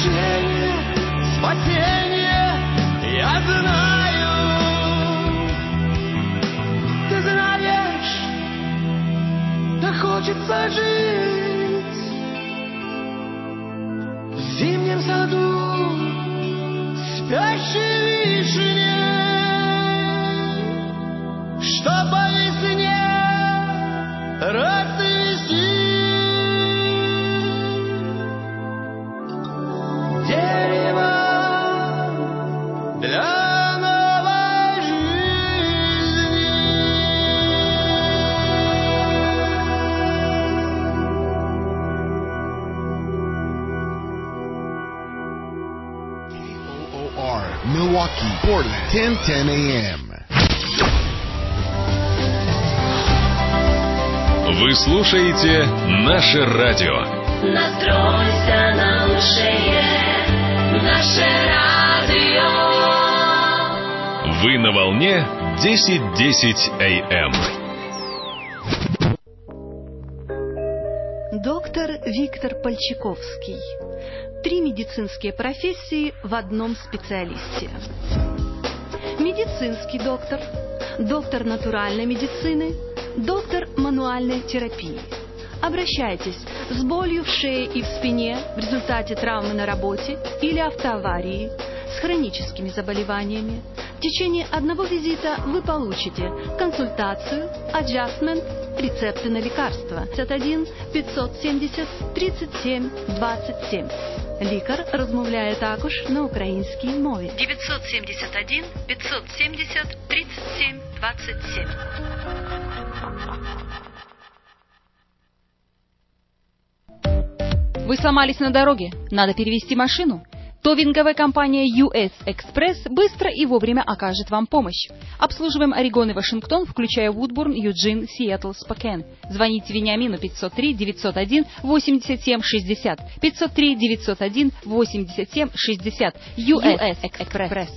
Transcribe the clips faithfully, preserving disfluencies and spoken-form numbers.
Решение, спасение, я знаю. Ты знаешь, так хочется жить в зимнем саду спящей вишне, что по весне расцвести. Дерево для новой жизни. O R Milwaukee, Portland, ten ten a m. Вы слушаете наше радио. Настройся на лучшее, наше радио. Вы на волне десять десять эй эм. Доктор Виктор Пальчиковский. Три медицинские профессии в одном специалисте. Медицинский доктор, доктор натуральной медицины, доктор мануальной терапии. Обращайтесь с болью в шее и в спине в результате травмы на работе или автоаварии, с хроническими заболеваниями. В течение одного визита вы получите консультацию, аджастмент, рецепты на лекарства. пятьдесят один пятьсот семьдесят тридцать семь двадцать семь. Лікар розмовляє також на українській мові. девятьсот семьдесят один пятьсот семьдесят тридцать семь двадцать семь. Вы сломались на дороге? Надо перевести машину? Товинговая компания ю эс Экспресс быстро и вовремя окажет вам помощь. Обслуживаем Орегон и Вашингтон, включая Вудбурн, Юджин, Сиэтл, Спокен. Звоните Вениамину пятьсот три девятьсот один восемьдесят семь шестьдесят. пятьсот три девятьсот один восемьдесят семь шестьдесят. ю эс Экспресс.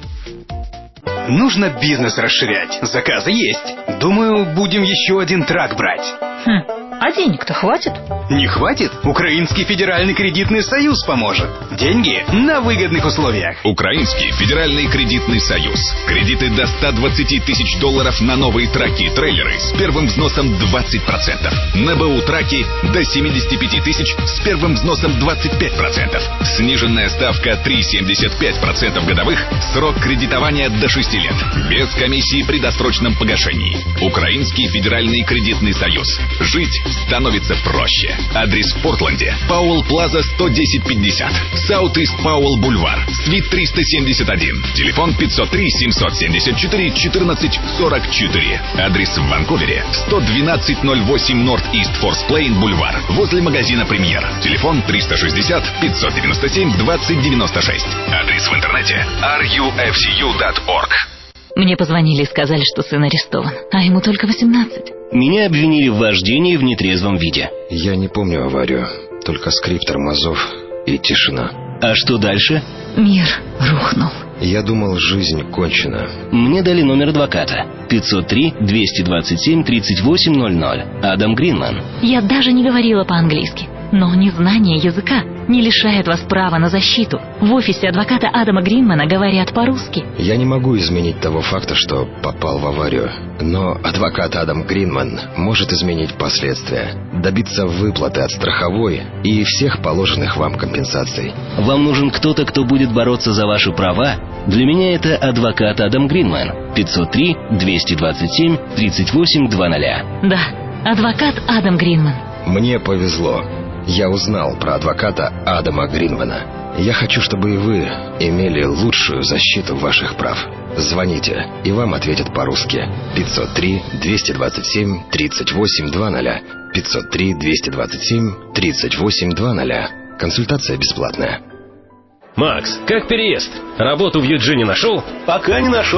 Нужно бизнес расширять. Заказы есть. Думаю, будем еще один трак брать. Хм, а денег-то хватит? Не хватит? Украинский федеральный кредитный союз поможет. Деньги на выгодных условиях. Украинский федеральный кредитный союз. Кредиты до ста двадцати тысяч долларов на новые траки и трейлеры с первым взносом двадцать процентов. На БУ траки до семидесяти пяти тысяч с первым взносом двадцать пять процентов. Сниженная ставка три целых семьдесят пять сотых процента годовых. Срок кредитования до шести лет. Без комиссии при досрочном погашении. Украинский федеральный кредитный союз. Жить становится проще. Адрес в Портленде. Пауэлл Плаза сто десять пятьдесят. Саут-Ист Пауэлл Бульвар. Свит триста семьдесят один. Телефон пятьсот три семьсот семьдесят четыре четырнадцать сорок четыре. Адрес в Ванкувере. сто двенадцать ноль восемь Норт-Ист Форс Плейн Бульвар. Возле магазина Премьер. Телефон триста шестьдесят пятьсот девяносто семь двадцать девяносто шесть. Адрес в интернете ар ю эф си ю точка орг. Мне позвонили и сказали, что сын арестован, а ему только восемнадцать. Меня обвинили в вождении в нетрезвом виде. Я не помню аварию, только скрип тормозов и тишина. А что дальше? Мир рухнул. Я думал, жизнь кончена. Мне дали номер адвоката. пятьсот три двести двадцать семь тридцать восемь ноль ноль. Адам Гринман. Я даже не говорила по-английски. Но незнание языка не лишает вас права на защиту. В офисе адвоката Адама Гринмана говорят по-русски. Я не могу изменить того факта, что попал в аварию. Но адвокат Адам Гринман может изменить последствия, добиться выплаты от страховой и всех положенных вам компенсаций. Вам нужен кто-то, кто будет бороться за ваши права? Для меня это адвокат Адам Гринман. пятьсот три двести двадцать семь тридцать восемь двадцать. Да, адвокат Адам Гринман. Мне повезло. Я узнал про адвоката Адама Гринмана. Я хочу, чтобы и вы имели лучшую защиту ваших прав. Звоните, и вам ответят по-русски. пятьсот три двести двадцать семь тридцать восемь двадцать. пятьсот три двести двадцать семь тридцать восемь двадцать. Консультация бесплатная. Макс, как переезд? Работу в Юджине нашел? Пока не нашел.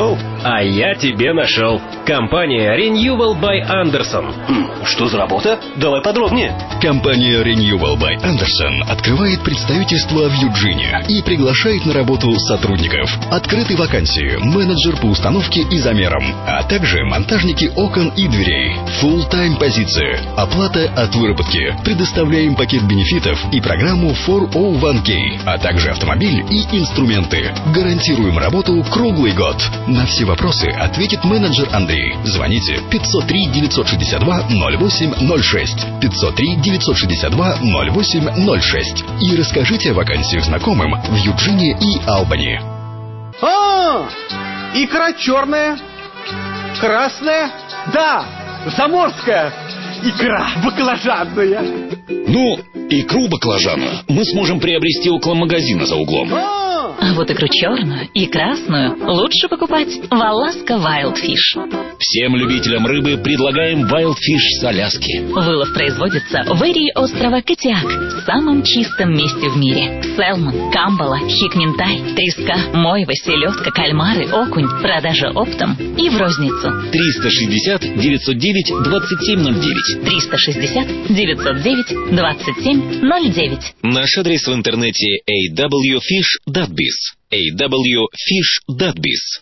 А я тебе нашел. Компания Renewal by Anderson. Хм, что за работа? Давай подробнее. Компания Renewal by Anderson открывает представительство в Юджине и приглашает на работу сотрудников. Открыты вакансии менеджер по установке и замерам, а также монтажники окон и дверей. Full-time позиция. Оплата от выработки. Предоставляем пакет бенефитов и программу фор о один кей, а также автомобиль и инструменты. Гарантируем работу круглый год. На все вопросы ответит менеджер Андрей. Звоните пятьсот три девятьсот шестьдесят два ноль восемь ноль шесть, пятьсот три девятьсот шестьдесят два ноль восемь ноль шесть и расскажите о вакансиях знакомым в Юджине и Албани. А, икра черная, красная, да, заморская икра баклажанная. Ну, икру баклажана мы сможем приобрести около магазина за углом. А вот икру черную и красную лучше покупать в Alaska Wildfish. Всем любителям рыбы предлагаем Wildfish с Аляски. Вылов производится в эрии острова Катиак, самом чистом месте в мире. Селмон, камбала, хикнинтай, треска, мойва, селедка, кальмары, окунь. Продажа оптом и в розницу. триста шестьдесят девятьсот девять двадцать семь ноль девять. триста шестьдесят девятьсот девять двадцать семь ноль девять. Наш адрес в интернете эй дабл ю фиш точка биз. эй дабл ю фиш точка биз.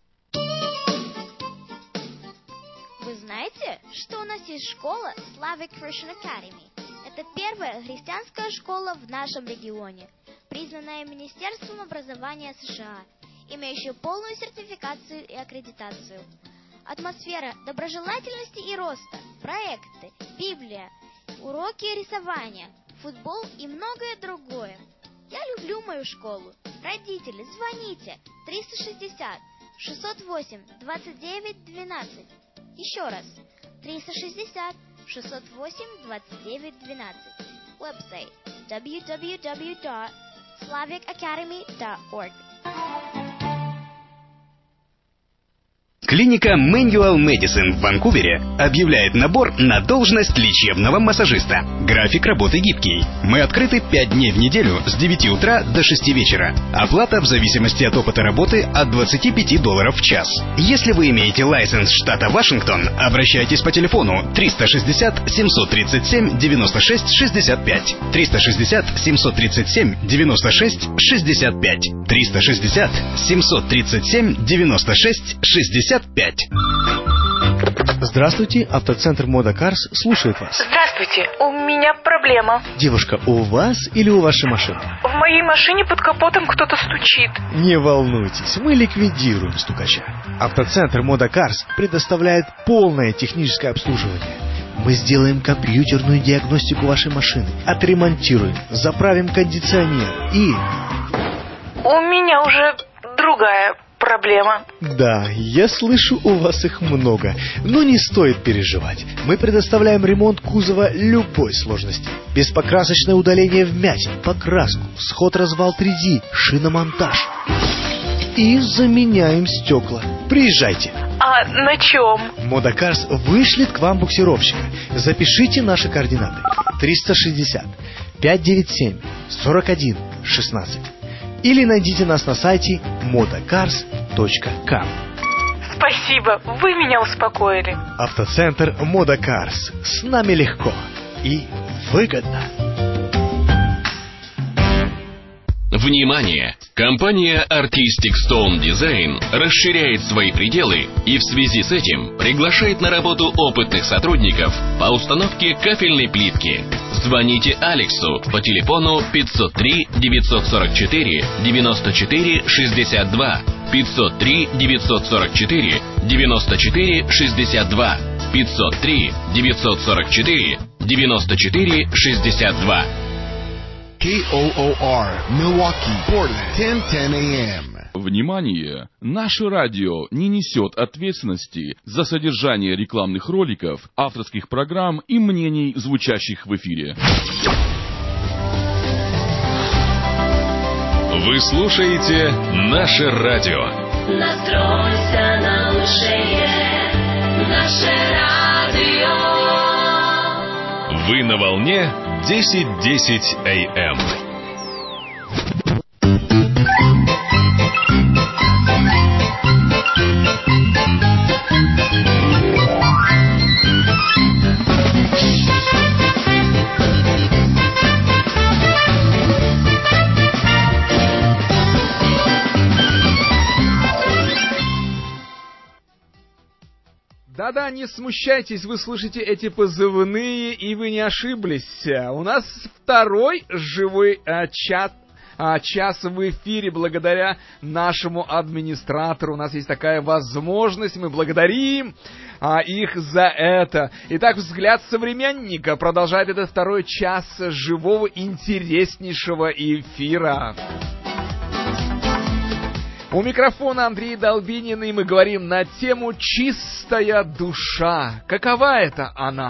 Вы знаете, что у нас есть школа Slavic Christian Academy? Это первая христианская школа в нашем регионе, признанная Министерством образования США, имеющая полную сертификацию и аккредитацию. Атмосфера доброжелательности и роста, проекты, Библия, уроки рисования, футбол и многое другое. Я люблю мою школу. Родители, звоните триста шестьдесят шестьсот восемь двадцать девять двенадцать. Еще раз триста шестьдесят шестьсот восемь двадцать девять двенадцать. Веб-сайт дабл ю дабл ю дабл ю точка slavic academy точка org. Клиника Manual Medicine в Ванкувере объявляет набор на должность лечебного массажиста. График работы гибкий. Мы открыты пять дней в неделю с девяти утра до шести вечера. Оплата в зависимости от опыта работы от двадцати пяти долларов в час. Если вы имеете лайсенс штата Вашингтон, обращайтесь по телефону триста шестьдесят семьсот тридцать семь девяносто шесть шестьдесят пять. триста шестьдесят семьсот тридцать семь девяносто шесть шестьдесят пять. триста шестьдесят семьсот тридцать семь девяносто шесть шестьдесят пять. Здравствуйте, автоцентр Мода Карс слушает вас. Здравствуйте, у меня проблема. Девушка, у вас или у вашей машины? В моей машине под капотом кто-то стучит. Не волнуйтесь, мы ликвидируем стукача. Автоцентр Мода Карс предоставляет полное техническое обслуживание. Мы сделаем компьютерную диагностику вашей машины, отремонтируем, заправим кондиционер и... У меня уже другая проблема. Да, я слышу, у вас их много, но не стоит переживать. Мы предоставляем ремонт кузова любой сложности. Беспокрасочное удаление вмятин, покраску, сход-развал три дэ, шиномонтаж. И заменяем стекла. Приезжайте. А на чем? Модакарс вышлет к вам буксировщика. Запишите наши координаты. триста шестьдесят пятьсот девяносто семь сорок один шестнадцать. Или найдите нас на сайте modaCars точка com. Спасибо, вы меня успокоили. Автоцентр Модакарс. С нами легко и выгодно. Внимание! Компания Artistic Stone Design расширяет свои пределы и в связи с этим приглашает на работу опытных сотрудников по установке кафельной плитки. Звоните Алексу по телефону пятьсот три девятьсот сорок четыре девяносто четыре шестьдесят два, пятьсот три девятьсот сорок четыре девяносто четыре шестьдесят два, пятьсот три девятьсот сорок четыре девяносто четыре шестьдесят два. кей о о ар, Milwaukee, Portland, десять десять эй эм. Внимание! Наше радио не несет ответственности за содержание рекламных роликов, авторских программ и мнений, звучащих в эфире. Вы слушаете наше радио. Настройся на лучшее, наше радио. Вы на волне десять десять эй эм. господа, не смущайтесь, вы слышите эти позывные, и вы не ошиблись. У нас второй живой а, чат, а, час в эфире благодаря нашему администратору. У нас есть такая возможность, мы благодарим а, их за это. Итак, взгляд современника продолжает этот второй час живого, интереснейшего эфира. У микрофона Андрей Долбинин, и мы говорим на тему «Чистая душа». Какова это она?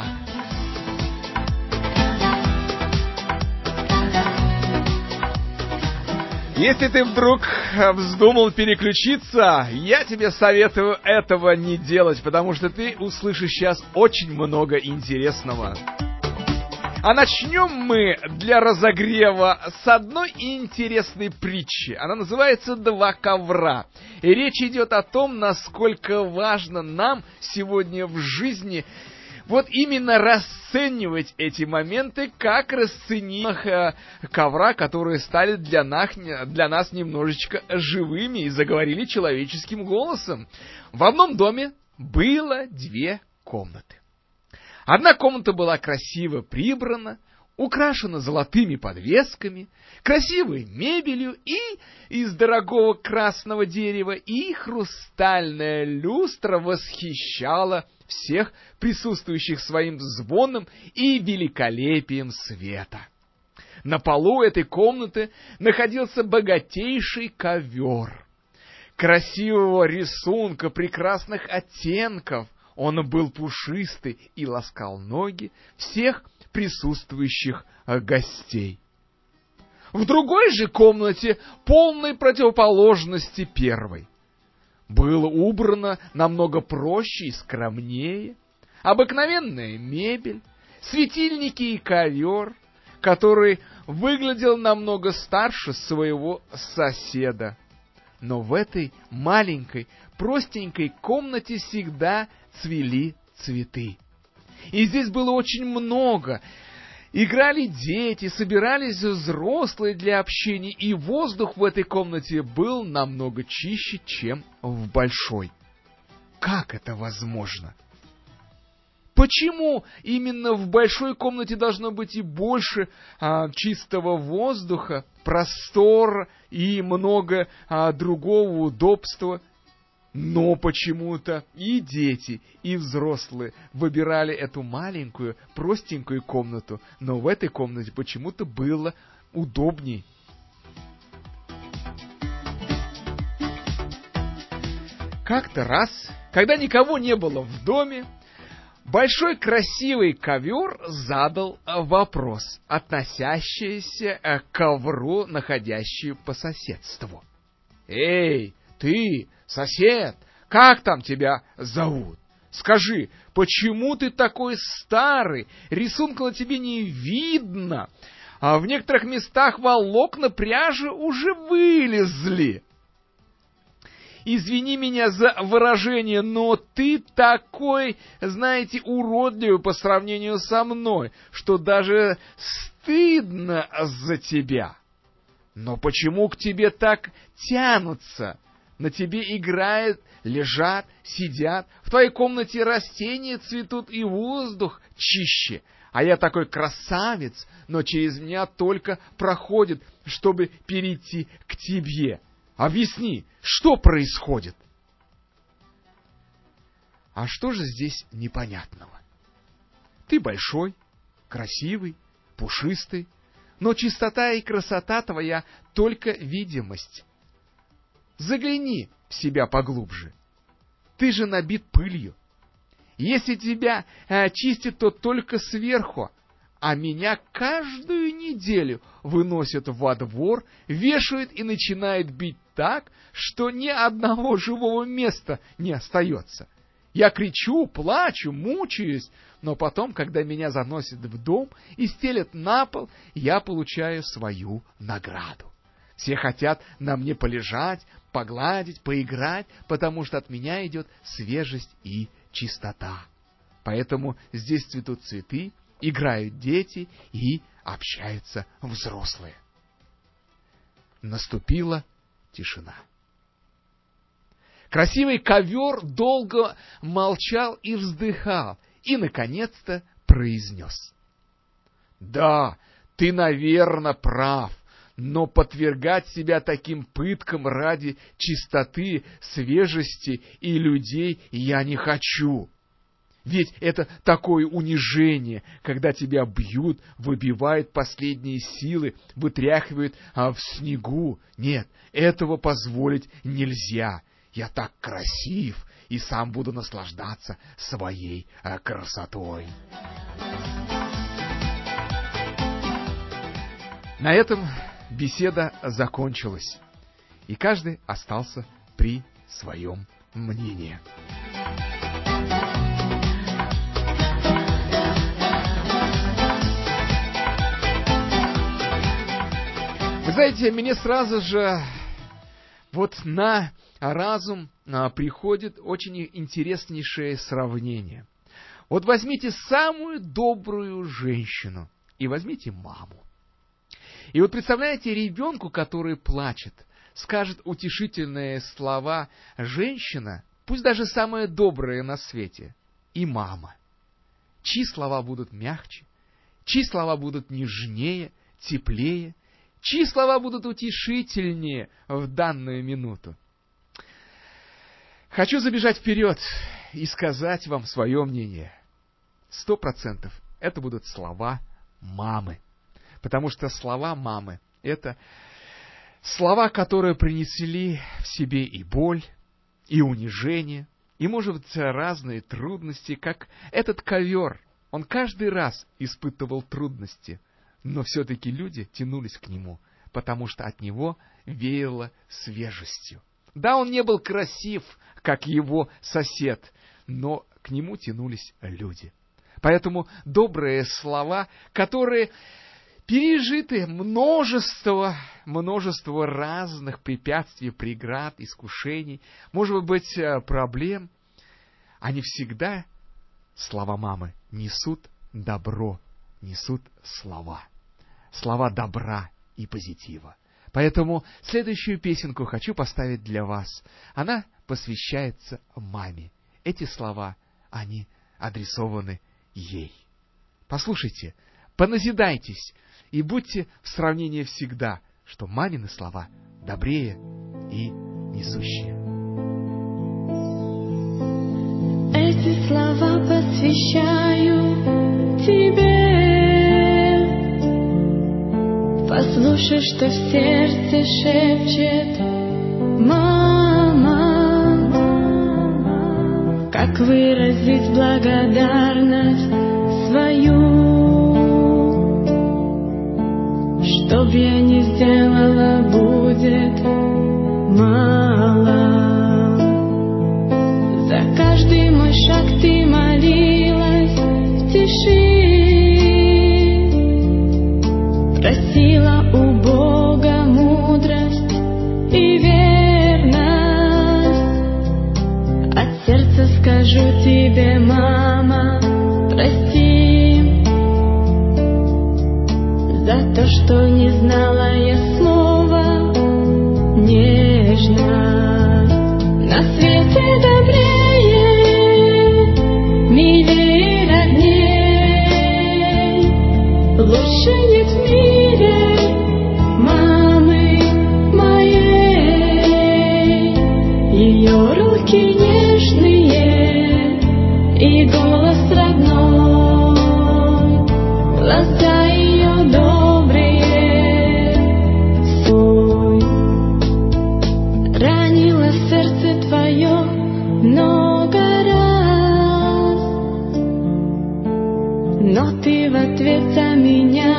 Если ты вдруг вздумал переключиться, я тебе советую этого не делать, потому что ты услышишь сейчас очень много интересного. А начнем мы для разогрева с одной интересной притчи. Она называется «Два ковра». И речь идет о том, насколько важно нам сегодня в жизни вот именно расценивать эти моменты, как расценить ковра, которые стали для нас, для нас немножечко живыми и заговорили человеческим голосом. В одном доме было две комнаты. Одна комната была красиво прибрана, украшена золотыми подвесками, красивой мебелью и из дорогого красного дерева, и хрустальная люстра восхищала всех присутствующих своим звоном и великолепием света. На полу этой комнаты находился богатейший ковер, красивого рисунка, прекрасных оттенков. Он был пушистый и ласкал ноги всех присутствующих гостей. В другой же комнате, полной противоположности первой, было убрано намного проще и скромнее, обыкновенная мебель, светильники и ковер, который выглядел намного старше своего соседа. Но в этой маленькой, простенькой комнате всегда цвели цветы. И здесь было очень много. Играли дети, собирались взрослые для общения, и воздух в этой комнате был намного чище, чем в большой. Как это возможно? Почему именно в большой комнате должно быть и больше а, чистого воздуха, простора и много а, другого удобства? Но почему-то и дети, и взрослые выбирали эту маленькую, простенькую комнату, но в этой комнате почему-то было удобней. Как-то раз, когда никого не было в доме, большой красивый ковер задал вопрос, относящийся к ковру, находящему по соседству. «Эй, ты, сосед, как там тебя зовут? Скажи, почему ты такой старый? Рисунка на тебе не видно, а в некоторых местах волокна пряжи уже вылезли. Извини меня за выражение, но ты такой, знаете, уродливый по сравнению со мной, что даже стыдно за тебя. Но почему к тебе так тянутся? На тебе играют, лежат, сидят. В твоей комнате растения цветут и воздух чище. А я такой красавец, но через меня только проходит, чтобы перейти к тебе. Объясни, что происходит?» А что же здесь непонятного? Ты большой, красивый, пушистый, но чистота и красота твоя только видимость. Загляни в себя поглубже. Ты же набит пылью. Если тебя э, чистят, то только сверху, а меня каждую неделю выносят во двор, вешают и начинают бить так, что ни одного живого места не остается. Я кричу, плачу, мучаюсь, но потом, когда меня заносят в дом и стелят на пол, я получаю свою награду. Все хотят на мне полежать, погладить, поиграть, потому что от меня идет свежесть и чистота. Поэтому здесь цветут цветы, играют дети и общаются взрослые. Наступила тишина. Красивый ковер долго молчал и вздыхал, и, наконец-то, произнес: «Да, ты, наверное, прав, но подвергать себя таким пыткам ради чистоты, свежести и людей я не хочу. Ведь это такое унижение, когда тебя бьют, выбивают последние силы, вытряхивают а, в снегу. Нет, этого позволить нельзя. Я так красив и сам буду наслаждаться своей а, красотой». На этом беседа закончилась, и каждый остался при своем мнении. Вы знаете, мне сразу же вот на разум а, приходит очень интереснейшее сравнение. Вот возьмите самую добрую женщину и возьмите маму. И вот представляете, ребенку, который плачет, скажет утешительные слова женщина, пусть даже самая добрая на свете, и мама. Чьи слова будут мягче, чьи слова будут нежнее, теплее, чьи слова будут утешительнее в данную минуту? Хочу забежать вперед и сказать вам свое мнение. Сто процентов это будут слова мамы. Потому что слова мамы — это слова, которые принесли в себе и боль, и унижение, и, может быть, разные трудности, как этот ковер. Он каждый раз испытывал трудности, но все-таки люди тянулись к нему, потому что от него веяло свежестью. Да, он не был красив, как его сосед, но к нему тянулись люди. Поэтому добрые слова, которые пережиты множество, множество разных препятствий, преград, искушений, может быть, проблем, они всегда, слова мамы, несут добро, несут слова. Слова добра и позитива. Поэтому следующую песенку хочу поставить для вас. Она посвящается маме. Эти слова, они адресованы ей. Послушайте, поназидайтесь и будьте в сравнении всегда, что мамины слова добрее и несущие. Эти слова посвящаю тебе. Послушай, что в сердце шепчет мама. Как выразить благодарность свою? Что б я ни сделала, будет мало. За каждый мой шаг ты молилась в тиши, просила у Бога мудрость и верность. От сердца скажу тебе, мама, прости за то, что не знала я слова нежно. На свете добрее, милее родней, лучше нет в мире мамы моей. Ее руки нежные и голос родной, глаза ее добрые, свой. Ранило сердце твое много раз, но ты в ответ за меня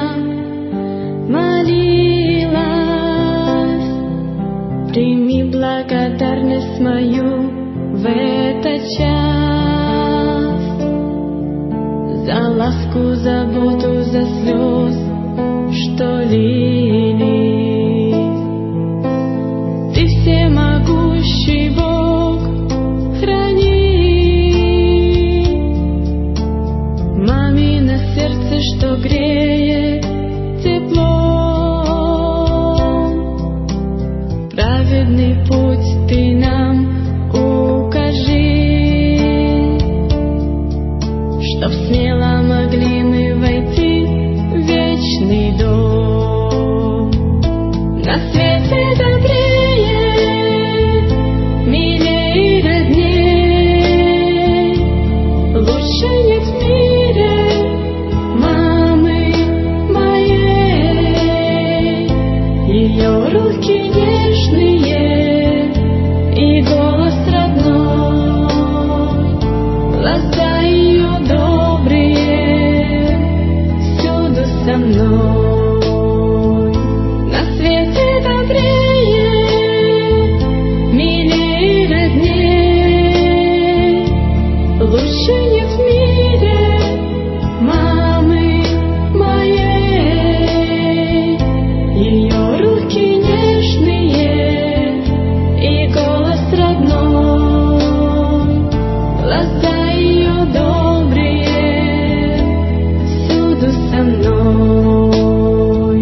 молилась. Прими благодарность мою в этот час за ласку, заботу, за слез, что лились. Ты всемогущий Бог, храни мамино сердце, что греет теплом. Праведный путь ты нам руки нежные и голос родной, глаза ее добрые, всюду со мной. На свете добрее, милее родней, лучше нет в мире мамы моей. Ее руки нежные и голос родной, глаза ее добрые, всюду со мной.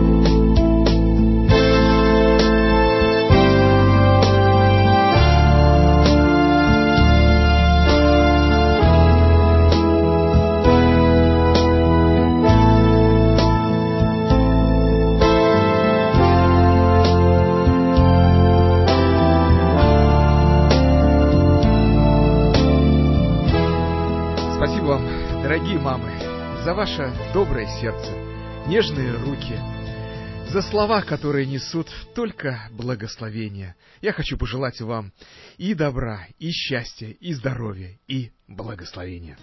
Спасибо вам, дорогие мамы, за ваше доброе сердце, нежные руки, за слова, которые несут только благословение. Я хочу пожелать вам и добра, и счастья, и здоровья, и благословения.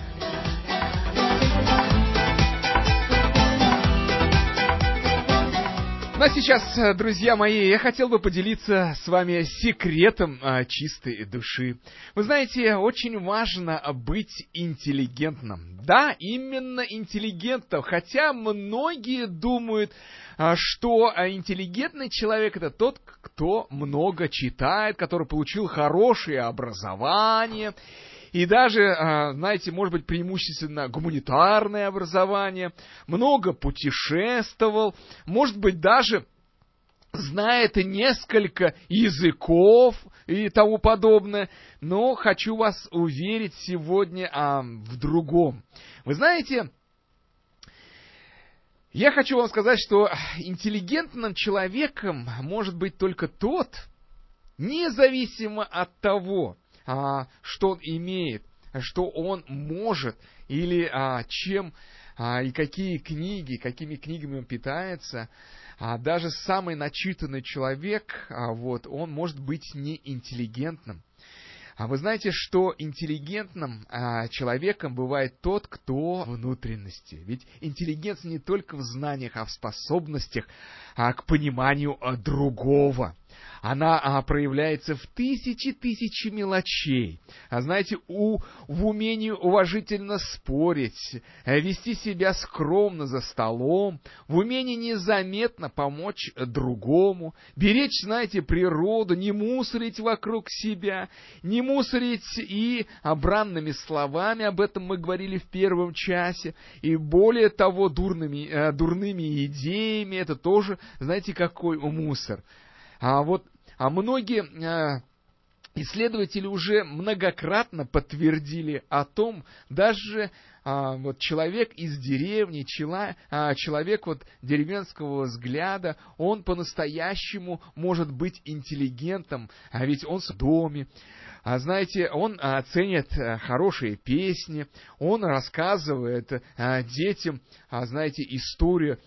Ну а сейчас, друзья мои, я хотел бы поделиться с вами секретом а, чистой души. Вы знаете, очень важно быть интеллигентным. Да, именно интеллигентным, хотя многие думают, а, что а, интеллигентный человек — это тот, кто много читает, который получил хорошее образование. И даже, знаете, может быть, преимущественно гуманитарное образование, много путешествовал, может быть, даже знает несколько языков и тому подобное. Но хочу вас уверить сегодня а, в другом. Вы знаете, я хочу вам сказать, что интеллигентным человеком может быть только тот, независимо от того, А, что он имеет, что он может, или а, чем а, и какие книги, какими книгами он питается. А, даже самый начитанный человек, а, вот, он может быть неинтеллигентным. А вы знаете, что интеллигентным а, человеком бывает тот, кто внутренности. Ведь интеллигенция не только в знаниях, а в способностях а, к пониманию а, другого. Она а, проявляется в тысячи тысячи мелочей. А знаете, у, в умении уважительно спорить, вести себя скромно за столом, в умении незаметно помочь другому, беречь, знаете, природу, не мусорить вокруг себя, не мусорить и бранными словами, об этом мы говорили в первом часе, и более того, дурными, э, дурными идеями, это тоже, знаете, какой мусор. А вот а многие а, исследователи уже многократно подтвердили о том, даже а, вот человек из деревни, чела, а, человек вот деревенского взгляда, он по-настоящему может быть интеллигентом, а ведь он в доме. А знаете, он а, ценит а, хорошие песни, он рассказывает а, детям, а, знаете, историю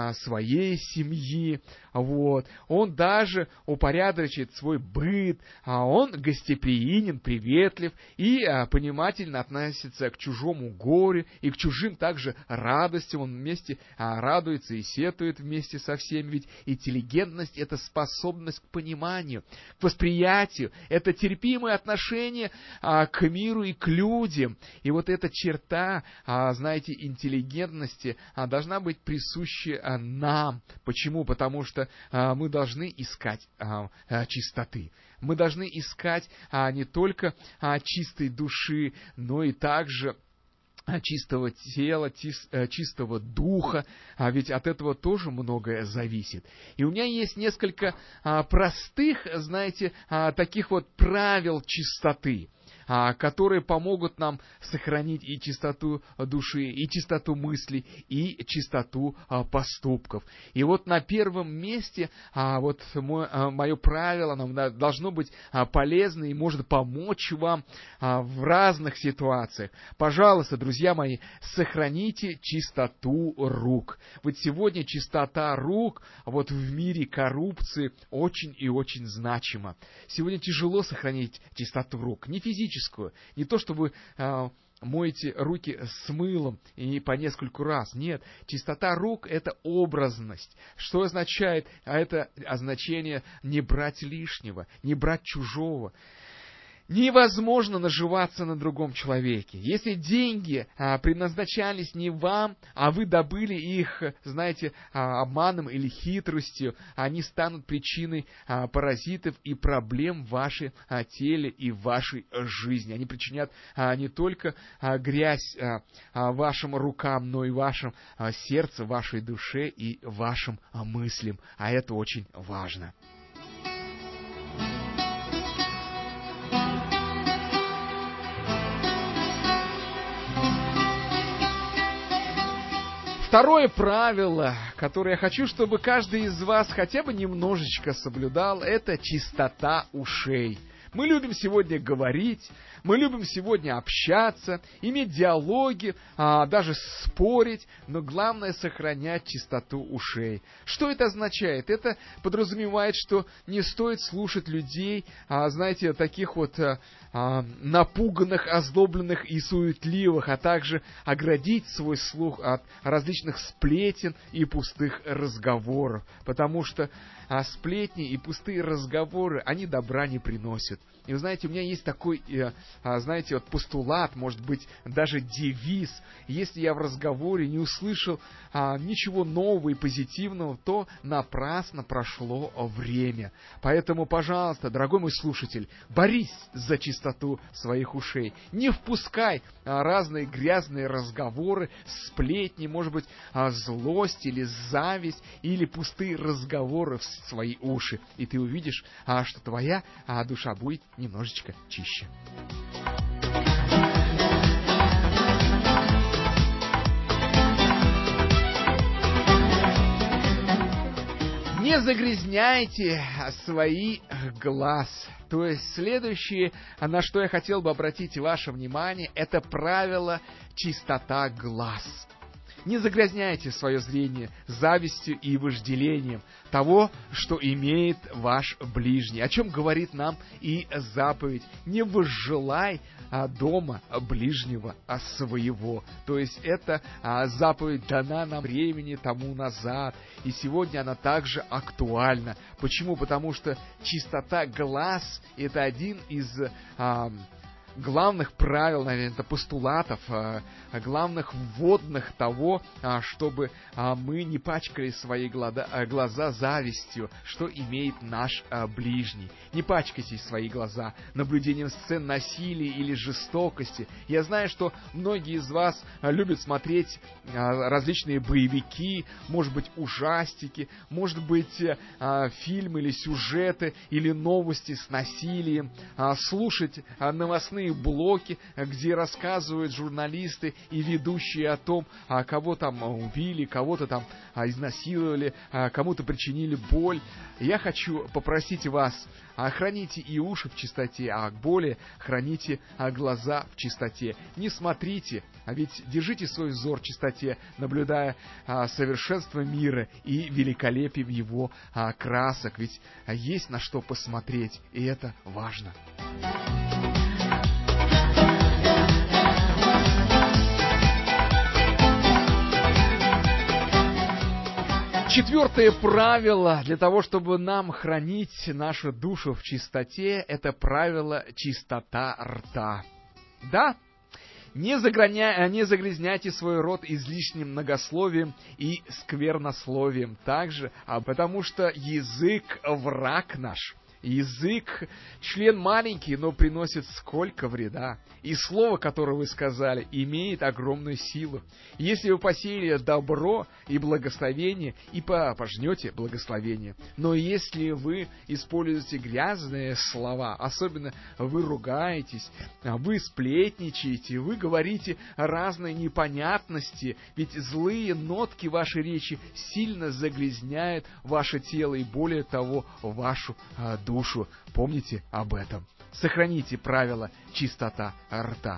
своей семьи, вот. Он даже упорядочит свой быт, он гостеприимен, приветлив и понимательно относится к чужому горю и к чужим также радостям, он вместе радуется и сетует вместе со всеми, ведь интеллигентность — это способность к пониманию, к восприятию, это терпимое отношение к миру и к людям, и вот эта черта, знаете, интеллигентности должна быть присуща нам. Почему? Потому что а, мы должны искать а, а, чистоты. Мы должны искать а, не только а, чистой души, но и также а, чистого тела, чис, а, чистого духа, а ведь от этого тоже многое зависит. И у меня есть несколько а, простых, знаете, а, таких вот правил чистоты. которые помогут нам сохранить и чистоту души, и чистоту мыслей, и чистоту поступков. И вот на первом месте вот мое правило, оно должно быть полезно и может помочь вам в разных ситуациях. Пожалуйста, друзья мои, сохраните чистоту рук. Вот сегодня чистота рук вот в мире коррупции очень и очень значима. Сегодня тяжело сохранить чистоту рук, не физическую, не то, что вы э, моете руки с мылом и по нескольку раз. Нет, чистота рук — это образность. Что означает? А это означение не брать лишнего, не брать чужого. Невозможно наживаться на другом человеке. Если деньги а, предназначались не вам, а вы добыли их, знаете, а, обманом или хитростью, они станут причиной а, паразитов и проблем в вашем а, теле и в вашей жизни. Они причинят а, не только а, грязь а, а, вашим рукам, но и вашему а, сердцу, вашей душе и вашим а, мыслям. А это очень важно. Второе правило, которое я хочу, чтобы каждый из вас хотя бы немножечко соблюдал, это чистота ушей. Мы любим сегодня говорить, мы любим сегодня общаться, иметь диалоги, а, даже спорить, но главное сохранять чистоту ушей. Что это означает? Это подразумевает, что не стоит слушать людей, а, знаете, таких вот а, а, напуганных, озлобленных и суетливых, а также оградить свой слух от различных сплетен и пустых разговоров, потому что а, сплетни и пустые разговоры, они добра не приносят. И вы знаете, у меня есть такой, э, э, знаете, вот постулат, может быть, даже девиз. Если я в разговоре не услышал э, ничего нового и позитивного, то напрасно прошло время. Поэтому, пожалуйста, дорогой мой слушатель, борись за чистоту своих ушей. Не впускай э, разные грязные разговоры, сплетни, может быть, э, злость или зависть, или пустые разговоры в свои уши. И ты увидишь, э, что твоя э, душа будет немножечко чище. Не загрязняйте свои глаз. То есть следующее, на что я хотел бы обратить ваше внимание, это правило чистота глаз. Не загрязняйте свое зрение завистью и вожделением того, что имеет ваш ближний. О чем говорит нам и заповедь. Не возжелай дома ближнего своего. То есть эта заповедь дана нам времени тому назад. И сегодня она также актуальна. Почему? Потому что чистота глаз — это один из главных правил, наверное, это постулатов, главных вводных того, чтобы мы не пачкали свои глаза завистью, что имеет наш ближний. Не пачкайте свои глаза наблюдением сцен насилия или жестокости. Я знаю, что многие из вас любят смотреть различные боевики, может быть, ужастики, может быть, фильмы или сюжеты, или новости с насилием, слушать новостные блоки, где рассказывают журналисты и ведущие о том, кого там убили, кого-то там изнасиловали, кому-то причинили боль. Я хочу попросить вас, храните и уши в чистоте, а более храните глаза в чистоте. Не смотрите, а ведь держите свой взор в чистоте, наблюдая совершенство мира и великолепие его красок. Ведь есть на что посмотреть, и это важно. Четвертое правило для того, чтобы нам хранить нашу душу в чистоте, это правило чистота рта. Да, не, заграня... не загрязняйте свой рот излишним многословием и сквернословием также, а потому что язык враг наш. Язык — член маленький, но приносит сколько вреда. И слово, которое вы сказали, имеет огромную силу. Если вы посеяли добро и благословение, и пожнете благословение. Но если вы используете грязные слова, особенно вы ругаетесь, вы сплетничаете, вы говорите разные непонятности, ведь злые нотки вашей речи сильно загрязняют ваше тело и, более того, вашу а, душу. Помните об этом. Сохраните правило чистота рта.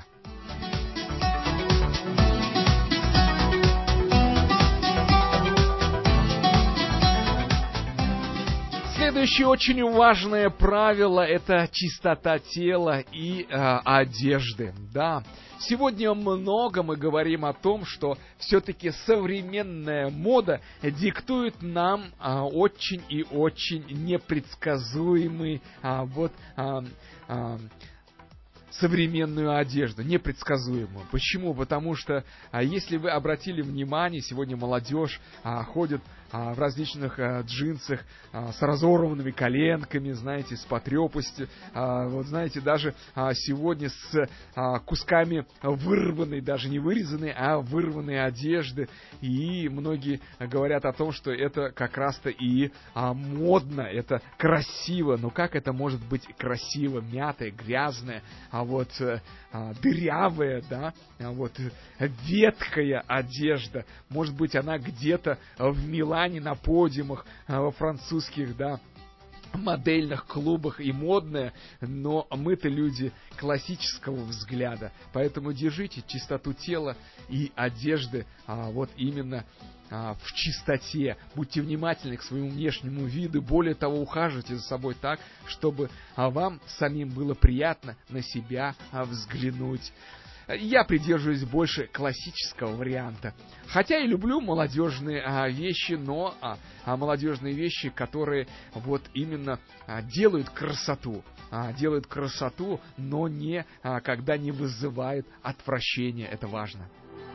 Следующее очень важное правило — это чистота тела и э, одежды. Да, сегодня много мы говорим о том, что все-таки современная мода диктует нам э, очень и очень непредсказуемый э, вот э, э, современную одежду, непредсказуемую. Почему? Потому что, а, если вы обратили внимание, сегодня молодежь а, ходит а, в различных а, джинсах а, с разорванными коленками, знаете, с потрепостью. А, вот знаете, даже а, сегодня с а, кусками вырванной, даже не вырезанной, а вырванной одежды. И многие говорят о том, что это как раз-то и а, модно, это красиво. Но как это может быть красиво, мятое, грязное, а вот а, дырявая, да, а вот ветхая одежда. Может быть, она где-то в Милане на подиумах, а, во французских, да, модельных клубах и модная, но мы-то люди классического взгляда. Поэтому держите чистоту тела и одежды а, вот именно а, в чистоте. Будьте внимательны к своему внешнему виду. Более того, ухаживайте за собой так, чтобы а, вам самим было приятно на себя а, взглянуть. Я придерживаюсь больше классического варианта. Хотя и люблю молодежные а, вещи, но а, а, молодежные вещи, которые вот именно а, делают красоту. А, делают красоту, но не а, когда не вызывают отвращения. Это важно.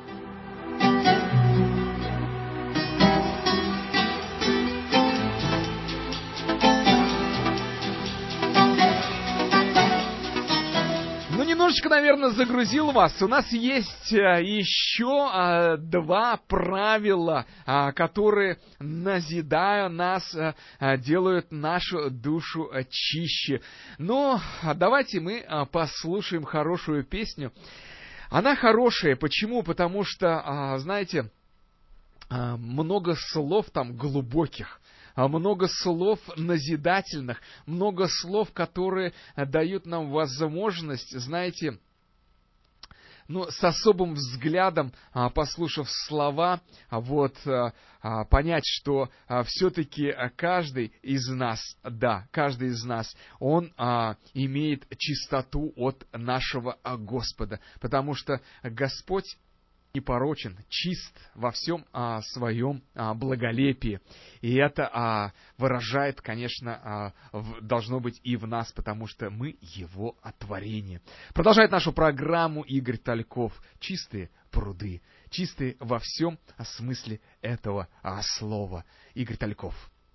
Немножечко, наверное, загрузил вас. У нас есть а, еще а, два правила, а, которые, назидая нас, а, делают нашу душу а, чище. Но давайте мы а, послушаем хорошую песню. Она хорошая. Почему? Потому что, а, знаете, а, много слов там глубоких. Много слов назидательных, много слов, которые дают нам возможность, знаете, ну, с особым взглядом, послушав слова, вот, понять, что все-таки каждый из нас, да, каждый из нас, он имеет чистоту от нашего Господа, потому что Господь непорочен, чист во всем а, своем а, благолепии. И это а, выражает, конечно, а, в, должно быть и в нас, потому что мы Его творение. Продолжает нашу программу Игорь Тальков. Чистые пруды. Чистые во всем смысле этого а, слова. Игорь Тальков.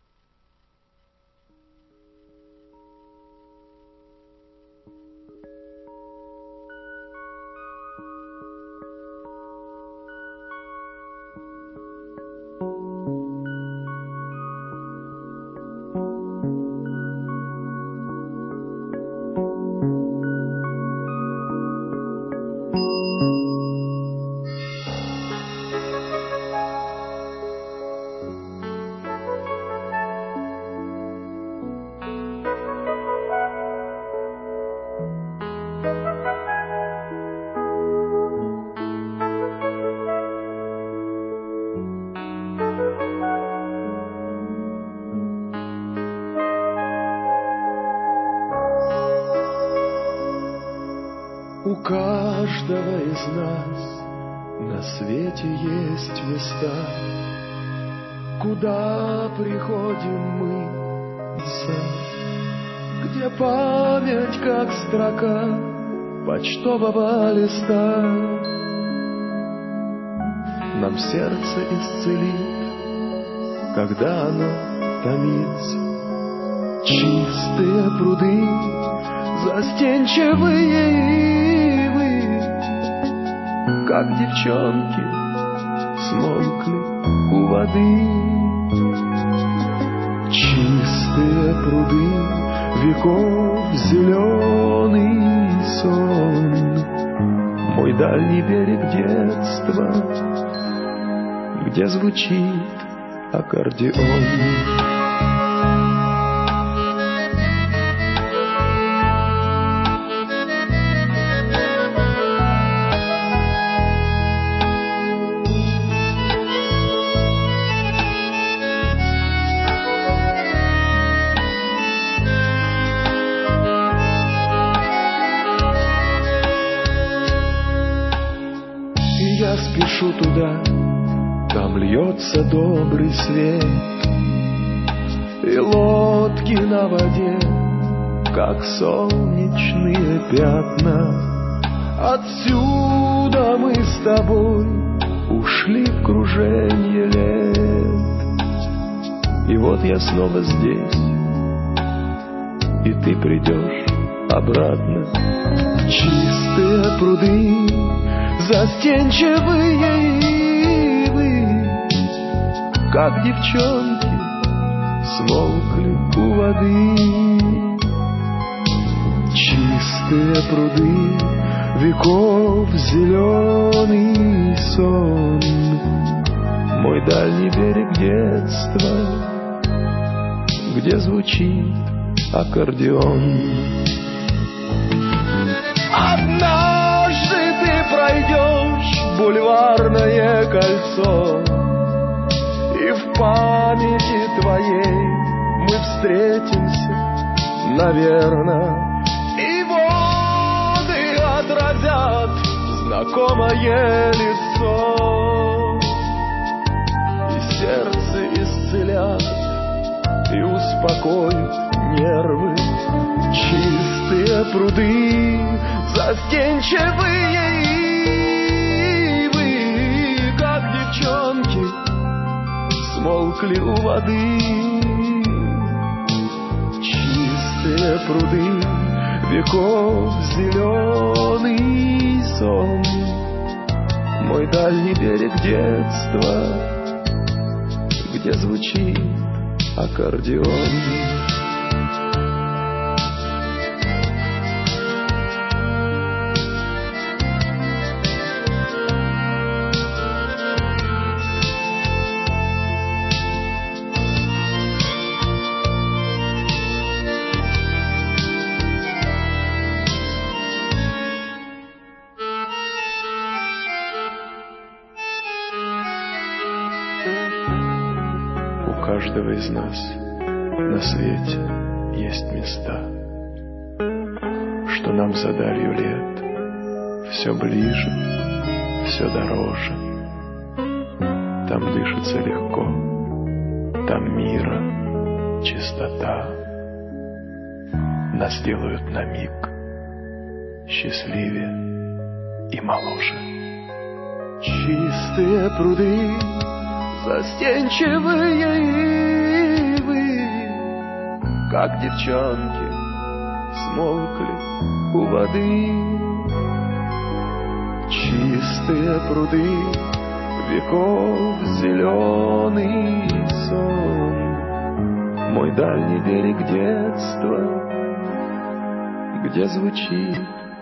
У каждого из нас на свете есть места, куда приходим мы, где память как строка почтового листа нам сердце исцелит, когда оно томится. Чистые пруды, застенчивые ивы, как девчонки, смолкли у воды. Чистые пруды, веков зеленый сон, мой дальний берег детства, где звучит аккордеон. Спешу туда, там льется добрый свет, и лодки на воде, как солнечные пятна. Отсюда мы с тобой ушли в круженье лет, и вот я снова здесь, и ты придешь обратно. Чистые пруды, застенчивые ивы, как девчонки, смолкли у воды. Чистые пруды, веков зеленый сон, мой дальний берег детства, где звучит аккордеон. Однажды ты пройдешь бульварное кольцо, и в памяти твоей мы встретимся, наверно, и воды отразят знакомое лицо, и сердце исцелят и успокоят нервы. Чистые пруды, застенчивые ивы, как девчонки, смолкли у воды. Чистые пруды, веков зеленый сон, мой дальний берег детства, где звучит аккордеон. У каждого из нас на свете есть места, что нам за дарью лет все ближе, все дороже. Там дышится легко, там мира, чистота. Нас делают на миг счастливее и моложе. Чистые пруды, застенчивые ивы, как девчонки, смолкли у воды. Чистые пруды, веков зеленый сон, мой дальний берег детства, где звучит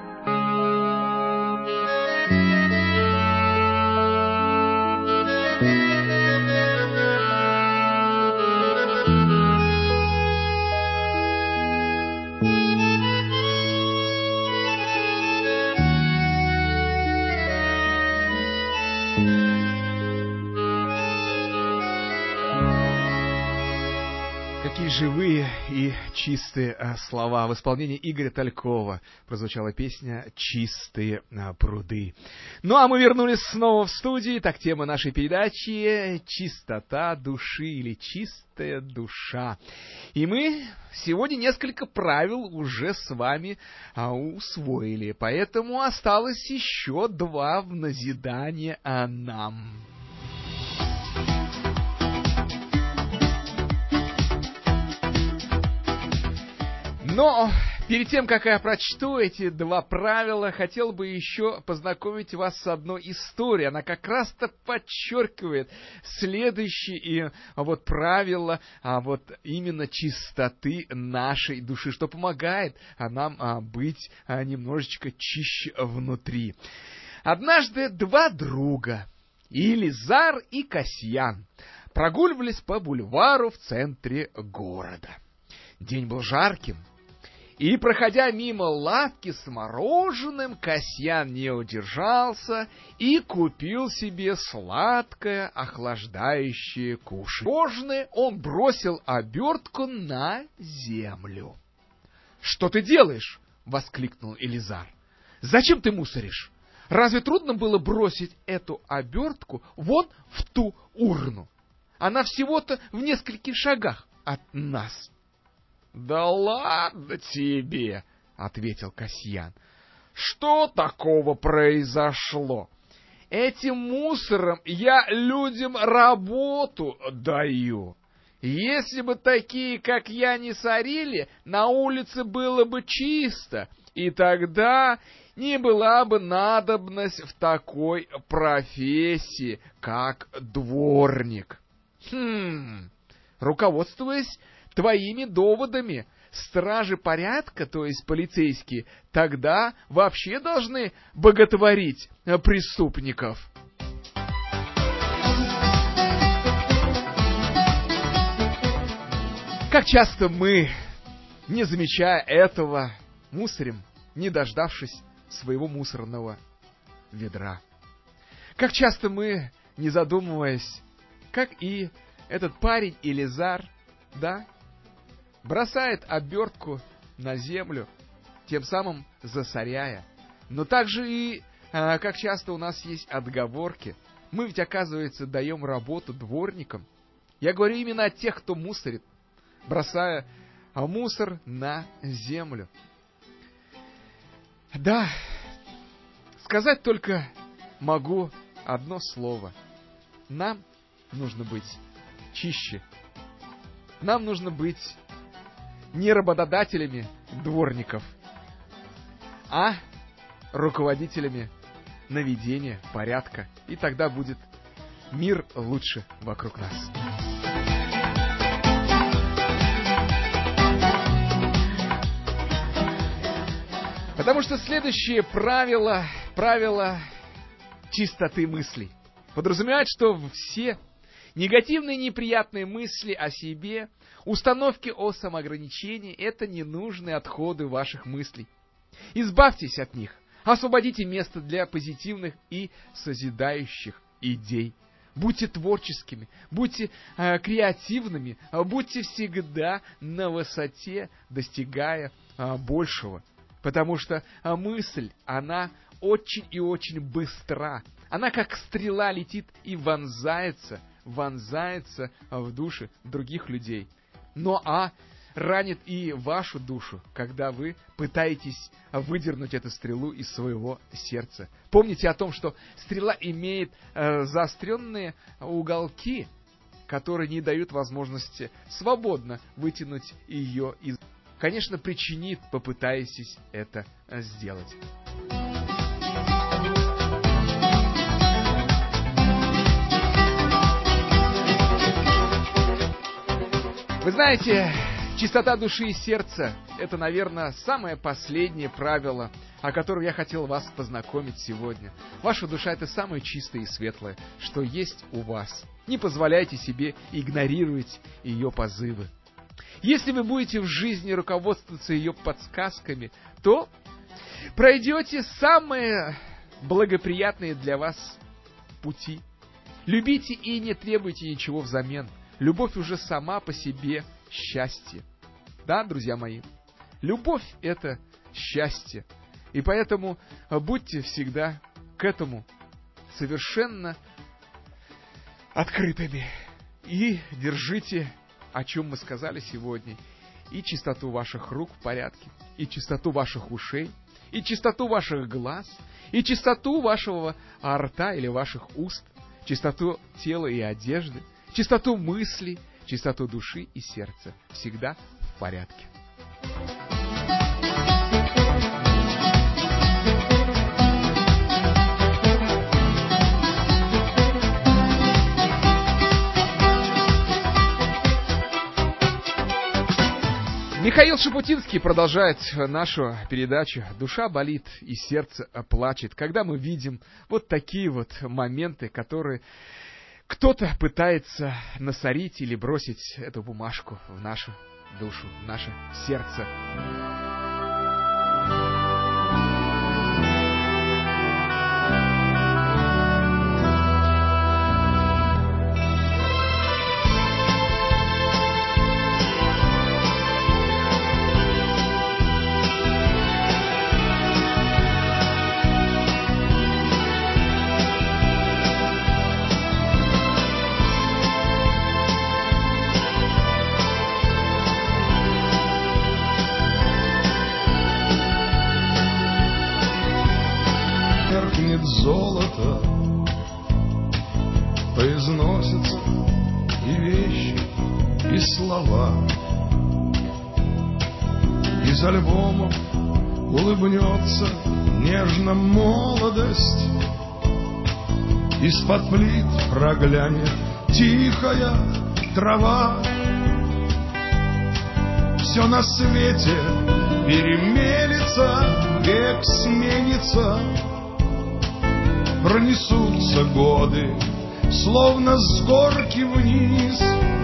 живые и чистые а, слова. В исполнении Игоря Талькова прозвучала песня «Чистые а, пруды». Ну, а мы вернулись снова в студию. Так, тема нашей передачи — чистота души или чистая душа. И мы сегодня несколько правил уже с вами а, усвоили, поэтому осталось еще два в назидание а, нам. Но перед тем, как я прочту эти два правила, хотел бы еще познакомить вас с одной историей. Она как раз-то подчеркивает следующие и, вот, правила а, вот, именно чистоты нашей души, что помогает а, нам а, быть а, немножечко чище внутри. Однажды два друга, Елизар и Касьян, прогуливались по бульвару в центре города. День был жарким. И, проходя мимо лавки с мороженым, Касьян не удержался и купил себе сладкое, охлаждающее кушанье. Мороженое он бросил обертку на землю. — Что ты делаешь? — воскликнул Елизар. — Зачем ты мусоришь? Разве трудно было бросить эту обертку вон в ту урну? Она всего-то в нескольких шагах от нас. — Да ладно тебе, — ответил Касьян. — Что такого произошло? Этим мусором я людям работу даю. Если бы такие, как я, не сорили, на улице было бы чисто, и тогда не была бы надобность в такой профессии, как дворник. Хм, руководствуясь твоими доводами, стражи порядка, то есть полицейские, тогда вообще должны боготворить преступников. Как часто мы, не замечая этого, мусорим, не дождавшись своего мусорного ведра. Как часто мы, не задумываясь, как и этот парень Елизар, да, бросает обертку на землю, тем самым засоряя. Но также и, а, как часто у нас есть отговорки. Мы ведь, оказывается, даем работу дворникам. Я говорю именно о тех, кто мусорит, бросая мусор на землю. Да, сказать только могу одно слово. Нам нужно быть чище. Нам нужно быть не работодателями дворников, а руководителями наведения порядка. И тогда будет мир лучше вокруг нас. Потому что следующее правило, правило чистоты мыслей, подразумевает, что все негативные неприятные мысли о себе, установки о самоограничении — это ненужные отходы ваших мыслей. Избавьтесь от них, освободите место для позитивных и созидающих идей. Будьте творческими, будьте э, креативными, будьте всегда на высоте, достигая э, большего. Потому что э, мысль, она очень и очень быстра. Она как стрела летит и вонзается, вонзается в души других людей. Но а ранит и вашу душу, когда вы пытаетесь выдернуть эту стрелу из своего сердца. Помните о том, что стрела имеет э, заостренные уголки, которые не дают возможности свободно вытянуть ее из... Конечно, причинит, попытаетесь это сделать. Вы знаете, чистота души и сердца — это, наверное, самое последнее правило, о котором я хотел вас познакомить сегодня. Ваша душа — это самое чистое и светлое, что есть у вас. Не позволяйте себе игнорировать ее позывы. Если вы будете в жизни руководствоваться ее подсказками, то пройдете самые благоприятные для вас пути. Любите и не требуйте ничего взамен. Любовь уже сама по себе счастье. Да, друзья мои? Любовь — это счастье. И поэтому будьте всегда к этому совершенно открытыми. И держите, о чем мы сказали сегодня, и чистоту ваших рук в порядке, и чистоту ваших ушей, и чистоту ваших глаз, и чистоту вашего рта или ваших уст, чистоту тела и одежды, чистоту мыслей, чистоту души и сердца. Всегда в порядке. Михаил Шапутинский продолжает нашу передачу. Душа болит и сердце плачет, когда мы видим вот такие вот моменты, которые кто-то пытается насорить или бросить эту бумажку в нашу душу, в наше сердце. Золото произносятся и вещи, и слова. Из альбомов улыбнется нежно молодость, из-под плит проглянет тихая трава. Все на свете перемелется, век сменится. Пронесутся годы, словно с горки вниз.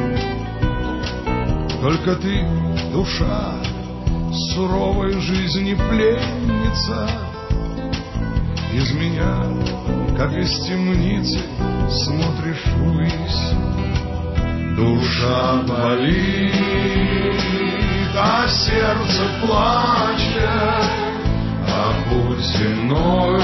Только ты, душа, суровой жизни пленница, из меня, как из темницы, смотришь ввысь. Душа болит, а сердце плачет, а путь земной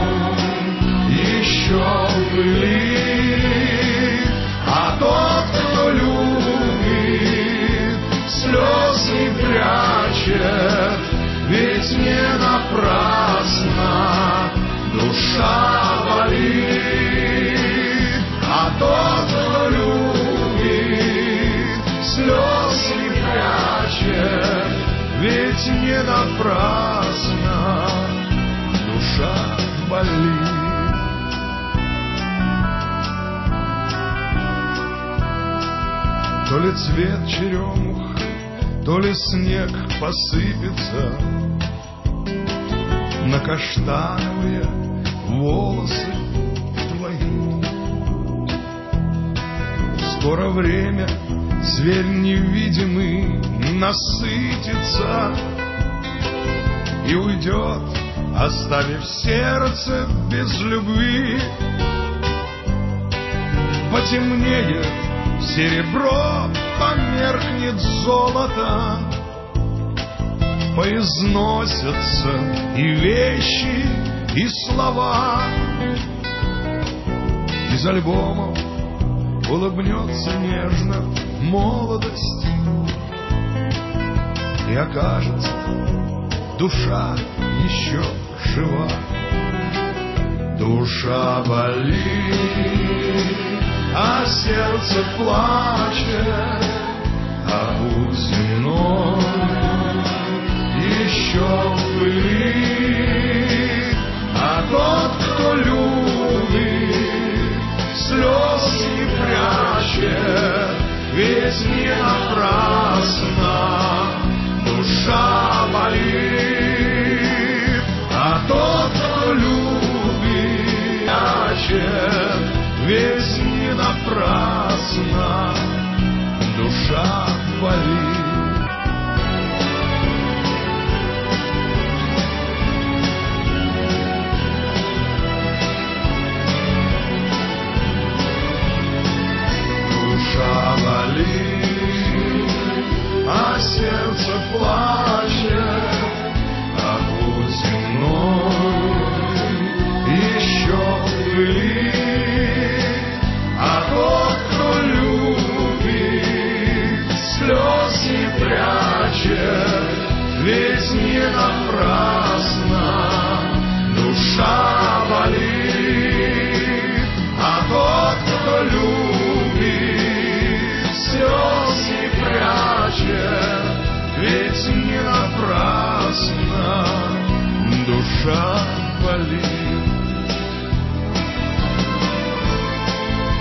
еще пылит, а тот, кто любит, слез не прячет, ведь не напрасно душа болит, а тот, кто любит, слез не прячет, ведь не напрасно душа болит. То ли цвет черемух, то ли снег посыпется на каштановые волосы твои. Скоро время, зверь невидимый, насытится и уйдет, оставив сердце без любви. Потемнеет серебро, померкнет золото, поизносятся и вещи, и слова. Из альбомов улыбнется нежно молодость, и окажется, душа еще жива. Душа болит, а сердце плачет, а путь земной еще пылит, а тот, кто любит, слез не прячет, ведь не напрасно душа болит, а тот, кто любит, прячет, ведь не напрасно душа болит. Душа болит, а сердце плачет, а путь земной еще пылит, а тот, кто любит, слез не прячет, ведь не напрасно душа болит, а тот, кто любит, слез не прячет, ведь не напрасно душа болит.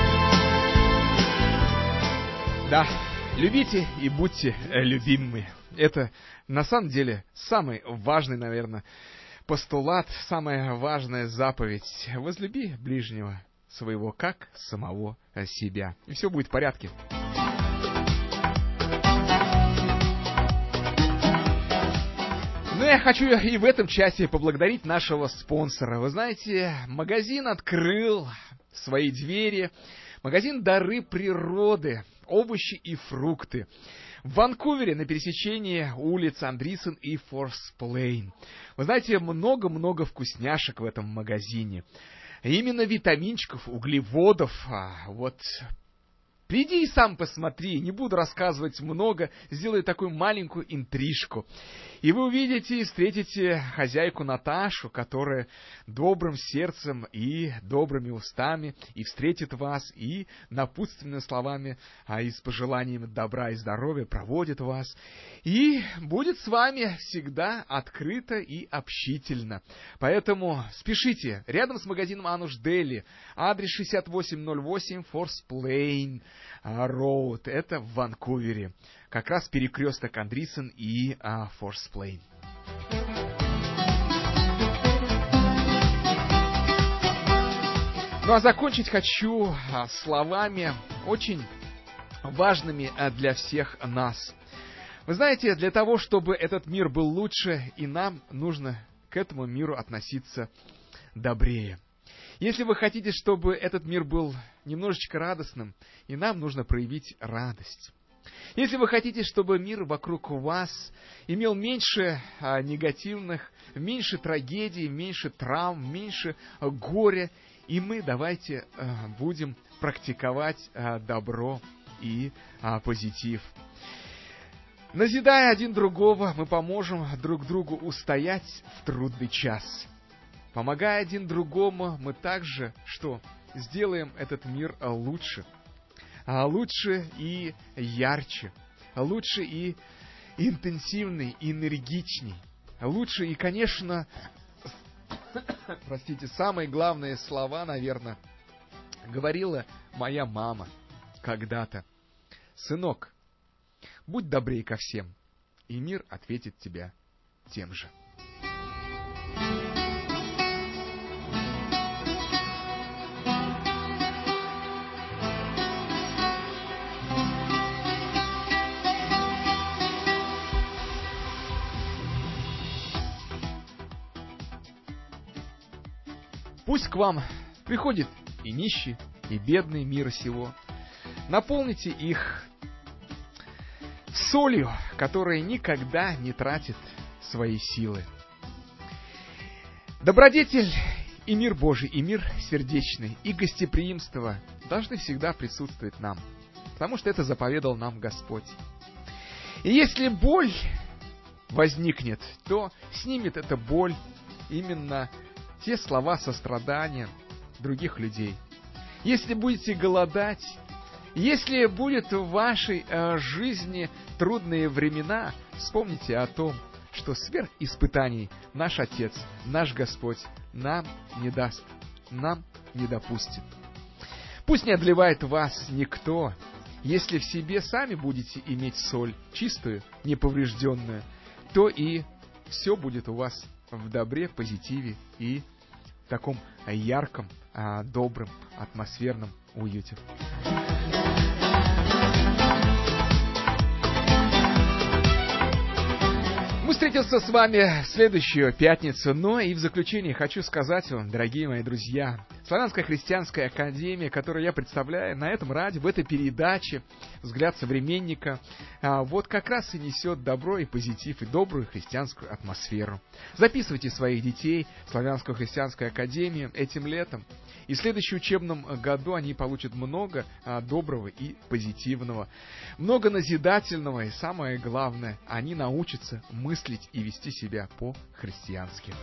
Да, любите и будьте любимыми. это на самом деле самый важный, наверное, постулат, самая важная заповедь. Возлюби ближнего своего, как самого себя. И все будет в порядке. Но я хочу и в этом часе поблагодарить нашего спонсора. Вы знаете, магазин открыл свои двери. Магазин «Дары природы», овощи и фрукты. В Ванкувере на пересечении улиц Андрисен и Форс Плейн. Вы знаете, много-много вкусняшек в этом магазине. Именно витаминчиков, углеводов. Вот. Приди и сам посмотри, не буду рассказывать много, сделаю такую маленькую интрижку. И вы увидите и встретите хозяйку Наташу, которая добрым сердцем и добрыми устами и встретит вас, и напутственными словами, а и с пожеланием добра и здоровья проводит вас, и будет с вами всегда открыто и общительно. Поэтому спешите, рядом с магазином Ануш Дели, адрес шестьдесят восемь ноль восемь Форс Плейн Роуд, это в Ванкувере. Как раз перекресток Андрисен и а, Форс Плейн. Ну а закончить хочу а, словами очень важными а, для всех нас. Вы знаете, для того, чтобы этот мир был лучше, и нам нужно к этому миру относиться добрее. Если вы хотите, чтобы этот мир был немножечко радостным, и нам нужно проявить радость. Если вы хотите, чтобы мир вокруг вас имел меньше а, негативных, меньше трагедий, меньше травм, меньше а, горя, и мы давайте а, будем практиковать а, добро и а, позитив. Назидая один другого, мы поможем друг другу устоять в трудный час. Помогая один другому, мы также что? Сделаем этот мир лучше. Лучше и ярче. Лучше и интенсивней, энергичней. Лучше и, конечно, простите, самые главные слова, наверное, говорила моя мама когда-то. Сынок, будь добрей ко всем, и мир ответит тебя тем же. Пусть к вам приходит и нищий, и бедный мира сего. Наполните их солью, которая никогда не тратит свои силы. Добродетель и мир Божий, и мир сердечный, и гостеприимство должны всегда присутствовать нам, потому что это заповедал нам Господь. И если боль возникнет, то снимет эта боль именно те слова сострадания других людей. Если будете голодать, если будет в вашей э, жизни трудные времена, вспомните о том, что сверх испытаний наш Отец, наш Господь нам не даст, нам не допустит. Пусть не одолевает вас никто, если в себе сами будете иметь соль чистую, неповрежденную, то и все будет у вас в добре, позитиве и в таком ярком, добром, атмосферном уюте. Мы встретимся с вами в следующую пятницу, но и в заключение хочу сказать вам, дорогие мои друзья, Славянская христианская академия, которую я представляю на этом радио, в этой передаче «Взгляд современника», вот как раз и несет добро и позитив, и добрую христианскую атмосферу. Записывайте своих детей в Славянскую христианскую академию этим летом, и в следующем учебном году они получат много доброго и позитивного, много назидательного, и самое главное, они научатся мыслить и вести себя по-христиански.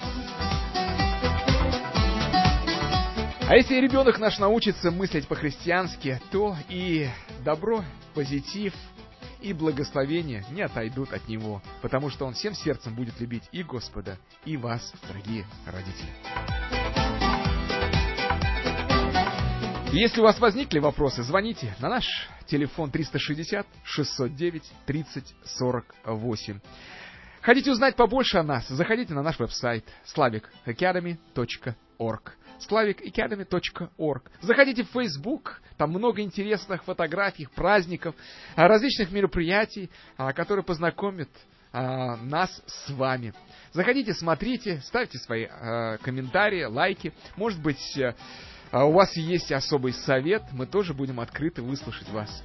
А если ребенок наш научится мыслить по-христиански, то и добро, позитив и благословение не отойдут от него, потому что он всем сердцем будет любить и Господа, и вас, дорогие родители. Если у вас возникли вопросы, звоните на наш телефон триста шестьдесят шестьсот девять тридцать сорок восемь. Хотите узнать побольше о нас? Заходите на наш веб-сайт славик академи точка орг. славик академи точка орг. Заходите в Facebook, там много интересных фотографий, праздников, различных мероприятий, которые познакомят нас с вами. Заходите, смотрите, ставьте свои комментарии, лайки. Может быть, у вас есть особый совет, мы тоже будем открыты выслушать вас.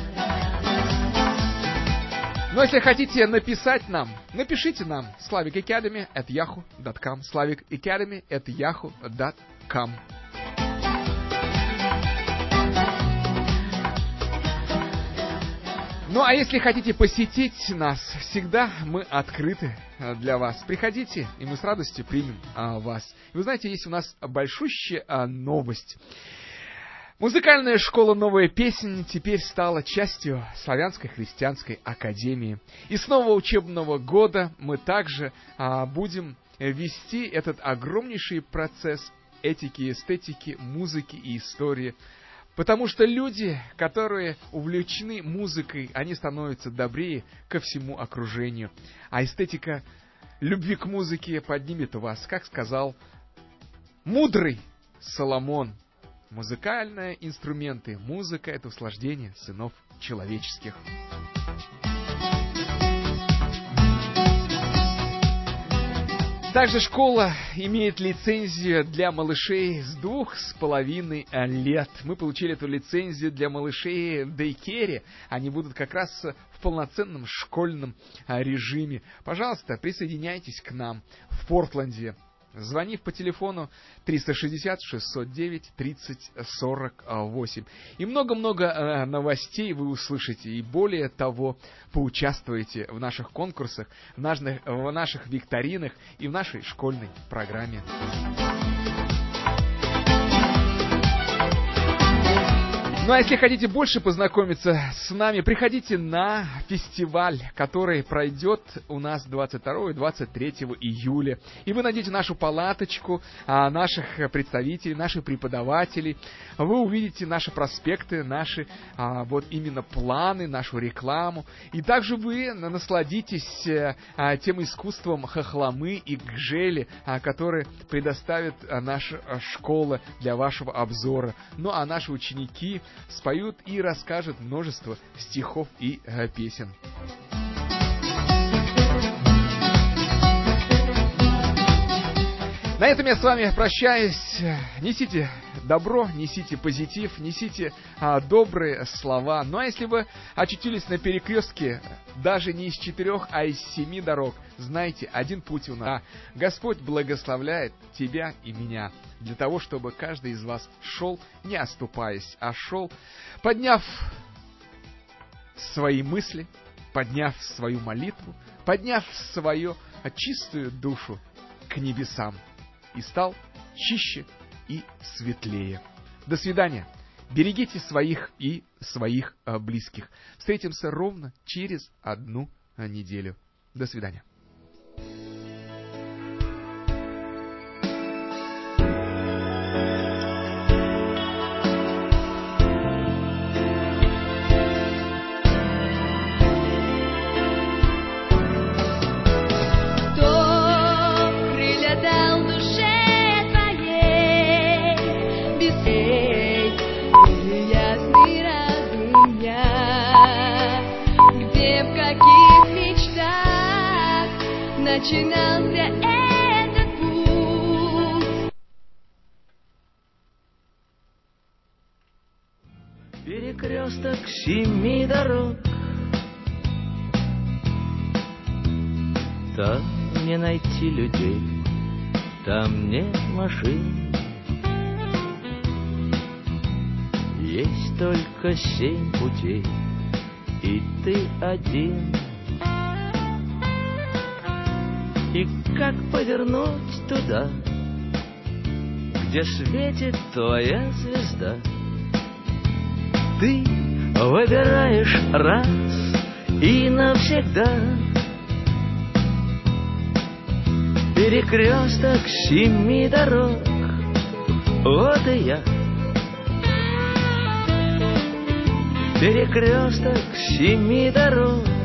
Но если хотите написать нам, напишите нам славик академи at yahoo dot com, славик академи at yahoo dot com. Ну, а если хотите посетить нас, всегда мы открыты для вас. Приходите, и мы с радостью примем а, вас. И вы знаете, есть у нас большущая а, новость. Музыкальная школа «Новая песня» теперь стала частью Славянской христианской академии. И с нового учебного года мы также а, будем вести этот огромнейший процесс этики, эстетики, музыки и истории. Потому что люди, которые увлечены музыкой, они становятся добрее ко всему окружению. А эстетика любви к музыке поднимет вас, как сказал мудрый Соломон. Музыкальные инструменты, музыка — это услаждение сынов человеческих. Также школа имеет лицензию для малышей с двух с половиной лет. Мы получили эту лицензию для малышей в дейкере. Они будут как раз в полноценном школьном режиме. Пожалуйста, присоединяйтесь к нам в Портленде. Звонив по телефону триста шестьдесят шестьсот девять тридцать сорок восемь. И много-много э, новостей вы услышите. И более того, поучаствуете в наших конкурсах, в наших, в наших викторинах и в нашей школьной программе. Ну а если хотите больше познакомиться с нами, приходите на фестиваль, который пройдет у нас двадцать второго и двадцать третьего июля. И вы найдете нашу палаточку, наших представителей, наших преподавателей. Вы увидите наши проспекты, наши вот именно планы, нашу рекламу. И также вы насладитесь тем искусством хохломы и гжели, которые предоставит наша школа для вашего обзора. Ну а наши ученики споют и расскажут множество стихов и э, песен. На этом я с вами прощаюсь. Несите добро, несите позитив, несите а, добрые слова. Ну а если вы очутились на перекрестке даже не из четырех, а из семи дорог, знайте, один путь у нас. Господь благословляет тебя и меня для того, чтобы каждый из вас шел, не оступаясь, а шел, подняв свои мысли, подняв свою молитву, подняв свою чистую душу к небесам. И стал чище и светлее. До свидания. Берегите своих и своих близких. Встретимся ровно через одну неделю. До свидания. Начинался этот путь. Перекресток семи дорог, там не найти людей, там нет машин. Есть только семь путей, и ты один. И как повернуть туда, где светит твоя звезда? Ты выбираешь раз и навсегда. Перекресток семи дорог, вот и я. перекресток семи дорог.